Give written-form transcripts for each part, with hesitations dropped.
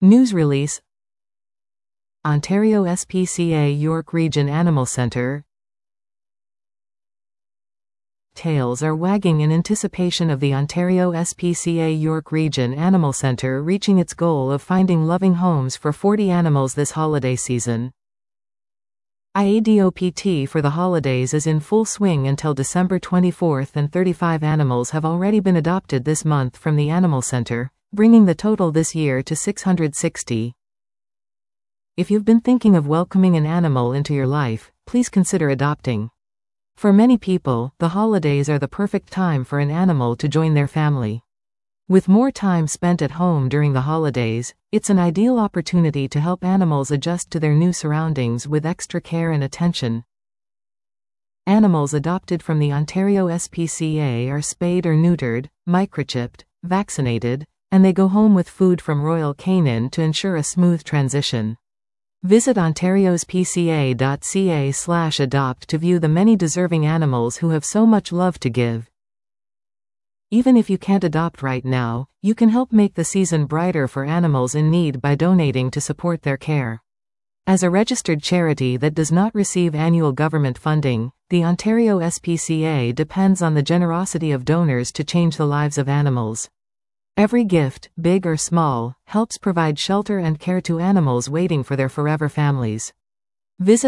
News release. Ontario SPCA York Region Animal Centre. Tails are wagging in anticipation of the Ontario SPCA York Region Animal Centre reaching its goal of finding loving homes for 40 animals this holiday season. IADOPT for the holidays is in full swing until December 24 and 35 animals have already been adopted this month from the Animal Centre, bringing the total this year to 660. If you've been thinking of welcoming an animal into your life, please consider adopting. For many people, the holidays are the perfect time for an animal to join their family. With more time spent at home during the holidays, it's an ideal opportunity to help animals adjust to their new surroundings with extra care and attention. Animals adopted from the Ontario SPCA are spayed or neutered, microchipped, vaccinated, and they go home with food from Royal Canin to ensure a smooth transition. Visit ontarios.pca.ca/adopt to view the many deserving animals who have so much love to give. Even if you can't adopt right now, you can help make the season brighter for animals in need by donating to support their care. As a registered charity that does not receive annual government funding, the Ontario SPCA depends on the generosity of donors to change the lives of animals. Every gift, big or small, helps provide shelter and care to animals waiting for their forever families. Visit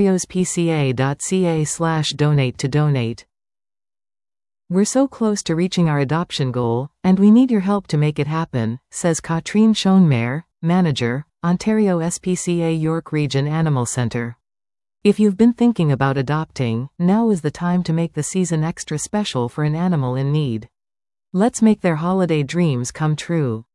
ontarios.pca.ca/donate to donate. We're so close to reaching our adoption goal, and we need your help to make it happen, says Katrine Schoenmayer, Manager, Ontario SPCA York Region Animal Centre. If you've been thinking about adopting, now is the time to make the season extra special for an animal in need. Let's make their holiday dreams come true.